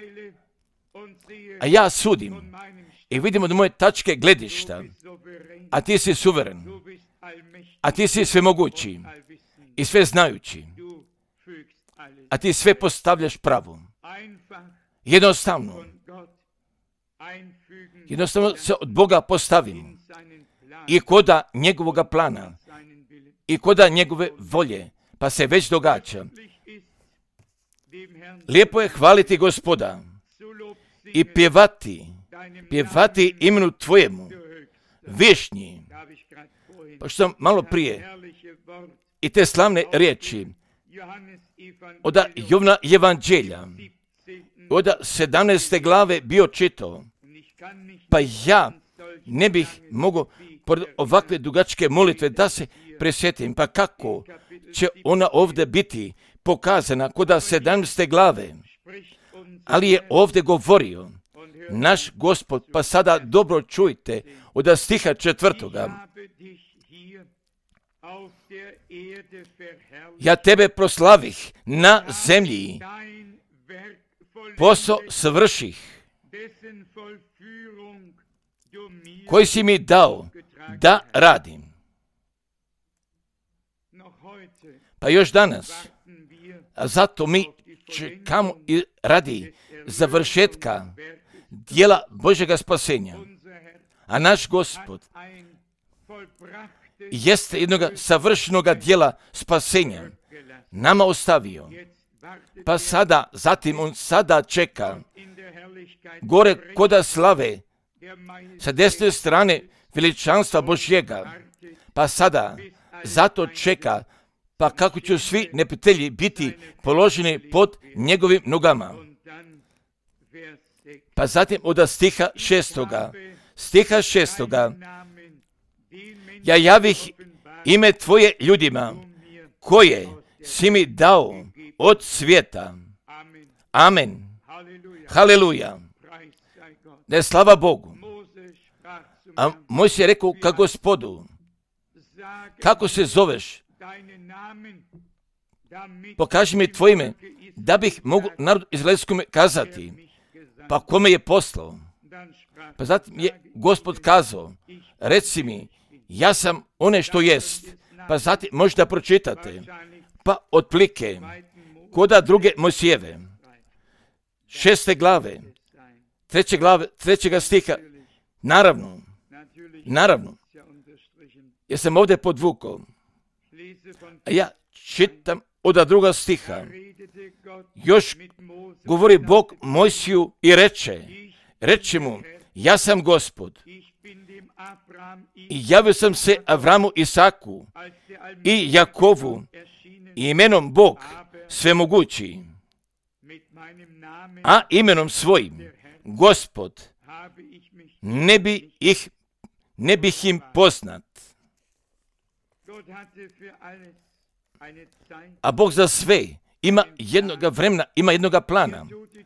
Speaker 1: a ja sudim i vidim od moje tačke gledišta, a ti si suveren, a ti si svemogući i sve znajući, a ti sve postavljaš pravo. Jednostavno, jednostavno se od Boga postavim i koda njegovoga plana i koda njegove volje, pa se već događa. Lijepo je hvaliti Gospoda i pjevati, pjevati imenu Tvojemu, višnji. Pa što sam malo prije i te slavne riječi od Jovana Evanđelja, od sedamnaeste glave bio čitao, pa ja ne bih mogao pored ovakve dugačke molitve da se presjetim, pa kako će ona ovdje biti pokazana kod sedamnaeste glave, ali je ovdje govorio naš Gospod, pa sada dobro čujte od stiha četvrtoga. Ja tebe proslavih na zemlji, posao svrših, koji si mi dao da radim. Pa još danas, a zato mi čekamo i radi završetka dijela Božjega spasenja. A naš Gospod jeste jednog savršenog dijela spasenja nama ostavio. Pa sada, zatim on sada čeka gore koda slave sa desne strane veličanstva Božjega. Pa sada zato čeka, pa kako će svi neprijatelji biti položeni pod njegovim nogama. Pa zatim od stiha šestoga, stiha šestoga, ja javih ime Tvoje ljudima, koje si mi dao od svijeta. Amen. Haleluja. Ne, slava Bogu. A Mojsije je rekao ka Gospodu, kako se zoveš? Pokaži mi Tvoje ime, da bih mogu narod izraelskome kazati, pa kome je poslao. Pa zatim je Gospod kazao, reci mi, ja sam one što jest. Pa zatim možda pročitate, pa otplike, koda druge Mojsijeve, šeste glave, treće glave, trećega stiha, naravno, naravno, ja sam ovdje podvukao, a ja čitam od druga stiha, još govori Bog Mojsiju i reče, reče mu, ja sam Gospod, i javio sam se Avramu, Isaku i Jakovu i imenom Bog svemogući, a imenom svojim Gospod ne bi ih, ne bih im poznat. A Bog za sve ima jednoga vremena, ima jednoga plana.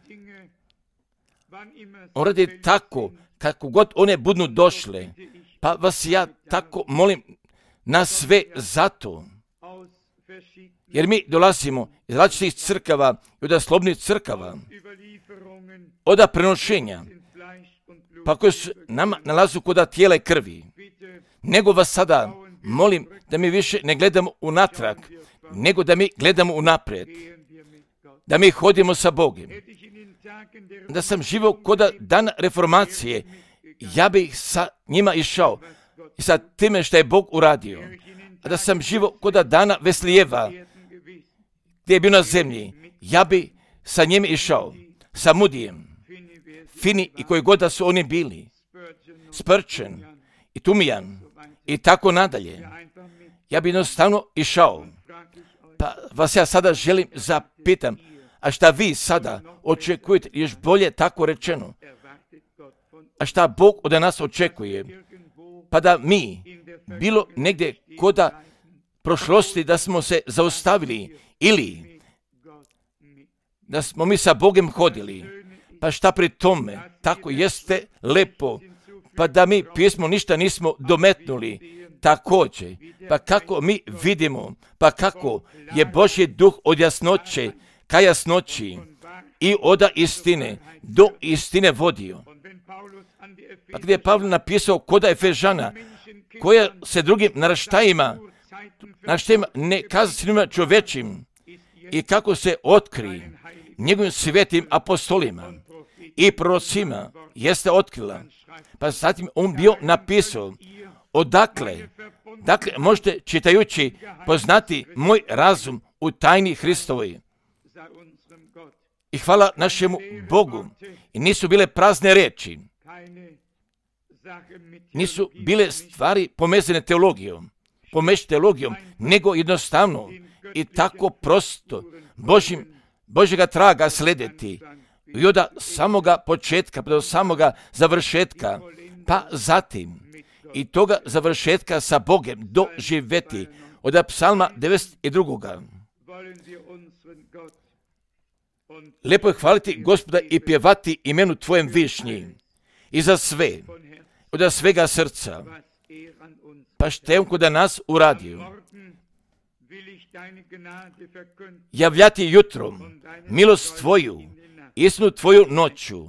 Speaker 1: On radi tako, kako god one budu došle, pa vas ja tako molim na sve zato. Jer mi dolazimo iz različitih crkava i od slobodnih crkava, od prenošenja, pa koje su nama nalazu kod tijela i krvi. Nego vas sada molim da mi više ne gledamo unatrag, nego da mi gledamo unaprijed, da mi hodimo sa Bogom. Da sam živio kod dana reformacije, ja bih sa njima išao i sa time što je Bog uradio. A da sam živio kod dana Veslijeva, gdje je bio na zemlji, ja bi sa njim išao, sa Mudijem, Fini i koji god da su oni bili, Spurgeon i Tumijan i tako nadalje. Ja bi jednostavno išao. Pa vas ja sada želim zapitam, a šta vi sada očekujete, još bolje tako rečeno, a šta Bog od nas očekuje, pa da mi, bilo negdje koda prošlosti da smo se zaustavili ili da smo mi sa Bogom hodili, pa šta pri tome, tako jeste lepo, pa da mi pismo ništa nismo dometnuli, također, pa kako mi vidimo, pa kako je Božji duh od jasnoće ka jasnoći i od istine do istine vodio. Pa gdje je Pavle napisao koda Efežana, koja se drugim naraštajima, naraštajima nekazanima čovečim i kako se otkri njegovim svetim apostolima i prorocima jeste otkrila. Pa zatim on bio napisao, odakle, dakle možete čitajući poznati moj razum u tajni Hristovoj. I hvala našemu Bogu. I nisu bile prazne riječi. Nisu bile stvari pomezene teologijom, pomeš teologijom, nego jednostavno i tako prosto Božim, Božjega traga slediti i od samoga početka pa do samoga završetka, pa zatim i toga završetka sa Bogom doživjeti od psalma devedeset dva. Lepo je hvaliti Gospoda i pjevati imenu Tvojem višnji i za sve, od svega srca, pa što je on kod nas uradio. Javljati jutrom milost Tvoju, istinu Tvoju noću,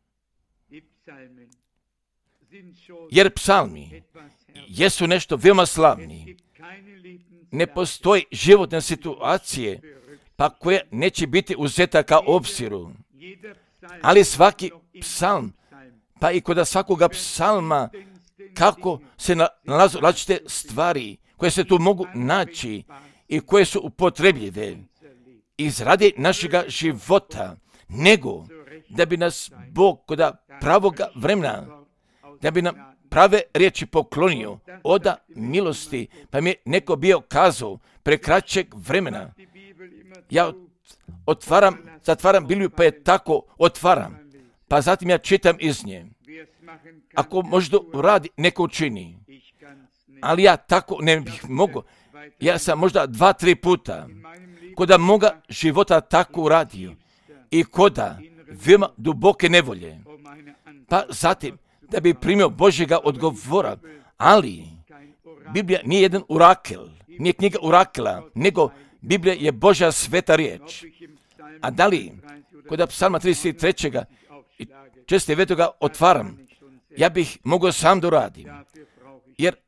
Speaker 1: jer psalmi jesu nešto veoma slavni. Ne postoji životne situacije pa koja neće biti uzeta kao obziru. Ali svaki psalm, pa i kod svakoga psalma, kako se nalazu različite stvari koje se tu mogu naći i koje su upotrebljive iz radi našega života, nego da bi nas Bog kod pravoga vremena, da bi nam prave riječi poklonio od milosti, pa mi je neko bio kazao pre kraćeg vremena. Ja otvaram, zatvaram Bibliju, pa je tako otvaram, pa zatim ja čitam iz nje. Ako možda radi, neko učini, ali ja tako ne bih mogao. Ja sam možda dva, tri puta koda moga života tako uradio i koda veoma duboke nevolje, pa zatim da bi primio Božjega odgovora, ali Biblija nije jedan orakel, nije knjiga orakela, nego Biblija je Božja sveta riječ. A da li kod psalma trideset tri. i četrdeset devet. otvaram, ja bih mogao sam da radim, jer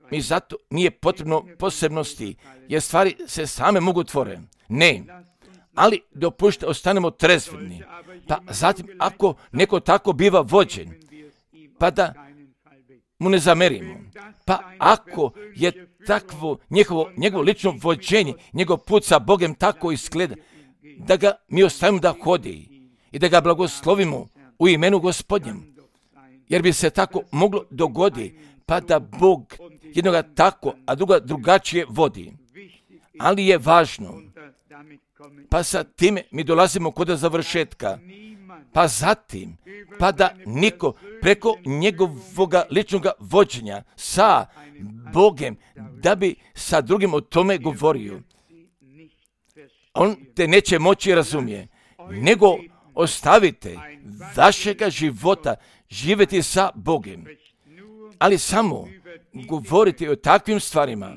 Speaker 1: mi zato nije potrebno posebnosti, jer stvari se same mogu tvore. Ne, ali dopušte ostanemo trezveni. Pa zatim, ako neko tako biva vođen, pa da mu ne zamerimo. Pa ako je takvo njegovo, njegovo lično vođenje, njegov put sa Bogom tako izgleda, da ga mi ostavimo da hodi i da ga blagoslovimo u imenu Gospodnjem. Jer bi se tako moglo dogoditi, pa da Bog jednoga tako, a druga drugačije vodi. Ali je važno, pa sa time mi dolazimo kod završetka, pa zatim, pa da niko preko njegovoga ličnoga vođenja sa Bogem, da bi sa drugim o tome govorio. On te neće moći razumije, nego ostavite vašega života živjeti sa Bogem. Ali samo govoriti o takvim stvarima,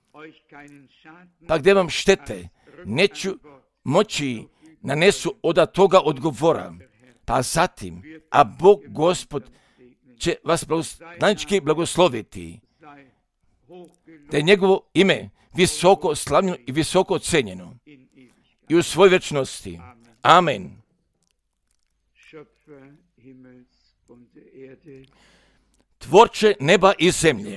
Speaker 1: pa gdje vam štete neću moći nanesu od toga odgovora. Pa zatim, a Bog Gospod će vas blagosloviti, blagosloviti, da je njegovo ime visoko slavljeno i visoko ocenjeno i u svoj večnosti. Amen. Tvorče neba i zemlje,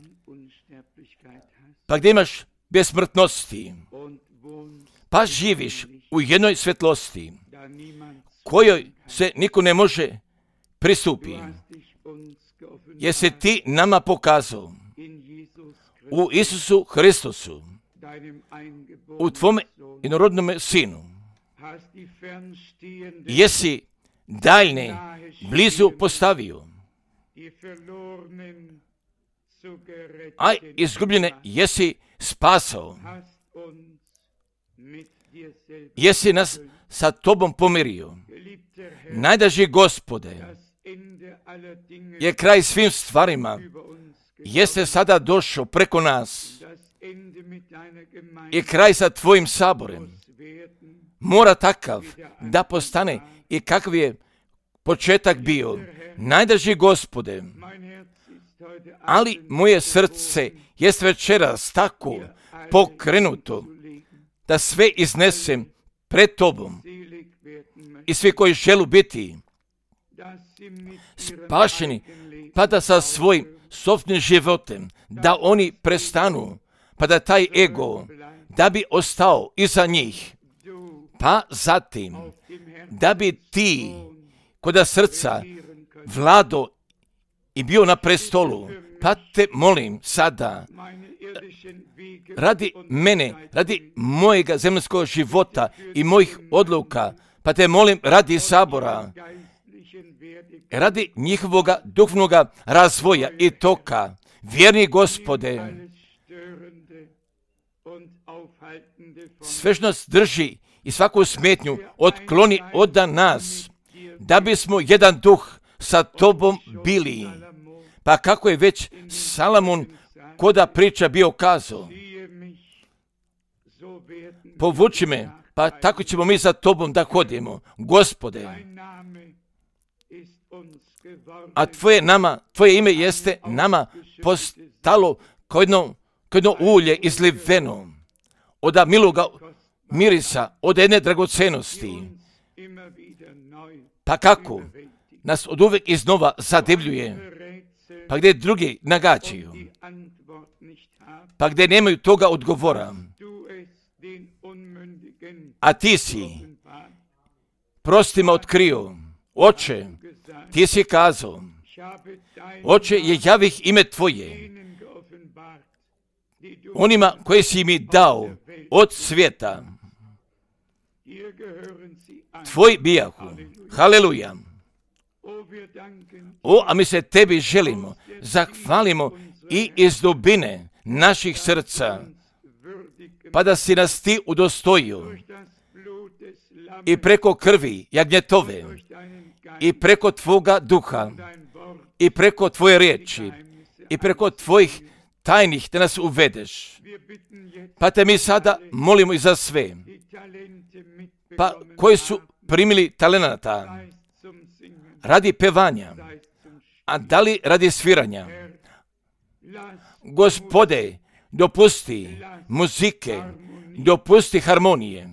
Speaker 1: pa gdje imaš besmrtnosti, pa živiš u jednoj svetlosti, kojoj se niko ne može pristupi, jer se ti nama pokazao u Isusu Hristusu, u tvome inorodnome Sinu. Jesi daljne blizu postavio, a izgubljene jesi spasao. Jesi nas sa tobom pomirio. Najdraži Gospode, je kraj svim stvarima, jeste sada došao preko nas i kraj sa tvojim saborem mora takav da postane i kakav je početak bio. Najdraži Gospode, ali moje srce jest večeras tako pokrenuto da sve iznesem pred tobom i svi koji želu biti spašeni, pa da sa svojim sopstvenim životem, da oni prestanu, pa da taj ego, da bi ostao iza njih, pa zatim, da bi ti koda srca vlado i bio na prestolu, pa te molim sada, radi mene, radi mojega zemljskog života i mojih odluka, pa te molim radi sabora, radi njihovoga duhovnoga razvoja i toka, vjerni Gospode, sve što nas drži i svaku smetnju otkloni od nas, da bismo jedan duh sa tobom bili. Pa kako je već Salomon koda priča bio kazao, povuči me, pa tako ćemo mi za tobom da hodimo, Gospode. A tvoje nama, tvoje ime jeste nama postalo kao jedno, kao jedno ulje izliveno od miloga mirisa, od jedne dragocenosti. Pa kako nas od uvek iznova zadivljuje, pa gdje drugi nagađaju, pa gdje nemaju toga odgovora, a ti si prostima otkrio, Oče, ti si kazao, Oče, je javih ime tvoje, onima koje si mi dao od svijeta, tvoj bijahu, haleluja. O, a mi se tebi želimo, zahvalimo i iz dubine naših srca, pa da si nas ti udostojio i preko krvi jagnjetove i preko tvoga duha i preko tvoje riječi i preko tvojih tajnih da nas uvedeš. Pa te mi sada molimo i za sve, pa koji su primili talenata radi pevanja, a da li radi sviranja. Gospode, dopusti muzike, dopusti harmonije,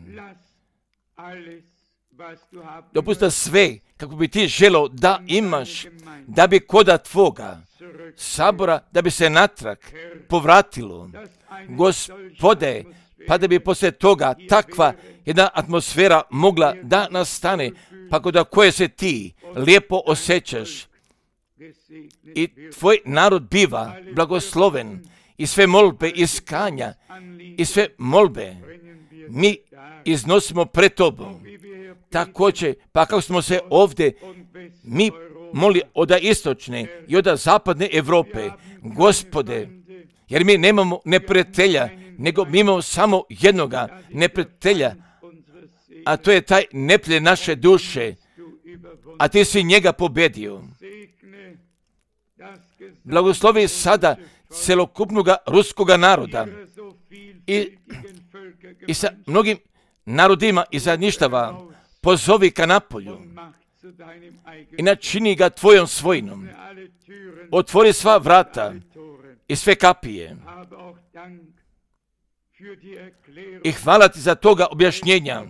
Speaker 1: dopusti sve kako bi ti želio da imaš, da bi koda tvoga sabora, da bi se natrag povratilo. Gospode, pa da bi poslije toga takva jedna atmosfera mogla da nastane, pa kod koje se ti lijepo osjećaš i tvoj narod biva blagosloven i sve molbe iskanja i sve molbe mi iznosimo pred tobom. Također, pa kako smo se ovdje mi moli od istočne i od zapadne Europe, Gospode, jer mi nemamo neprijatelja, nego mi imamo samo jednoga neprijatelja, a to je taj neprijatelj naše duše, a ti si njega pobedio. Blagoslovi sada celokupnoga ruskoga naroda i, i sa mnogim narodima i zajedništava pozovi ka napolju i načini ga tvojom svojinom. Otvori sva vrata i sve kapije. I hvala ti za toga objašnjenja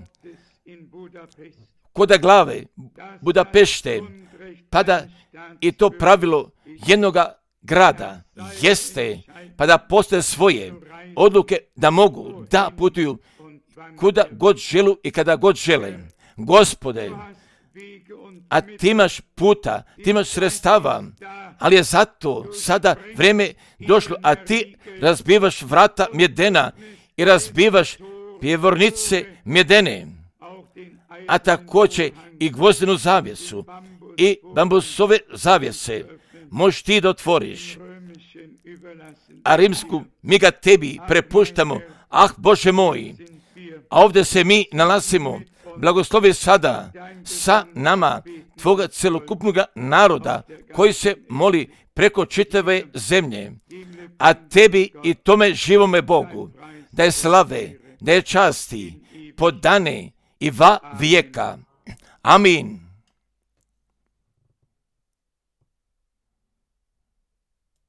Speaker 1: koda glave Budapešte, pa da i to pravilo jednoga grada jeste, pa da postoje svoje odluke da mogu da putuju kuda god želu i kada god žele. Gospode, a ti imaš puta, ti imaš sredstava, ali je zato sada vreme došlo, a ti razbivaš vrata mjedena i razbivaš pjevornice mjedene, a također i gvozdenu zavjesu i bambusove zavjese možeš ti da otvoriš, a rimsku mi ga tebi prepuštamo. Ah, Bože moj, a ovdje se mi nalazimo. Blagoslovi sada sa nama tvoga celokupnog naroda koji se moli preko čitave zemlje, a tebi i tome živome Bogu da je slave, da je časti, podane i va vijeka. Amin.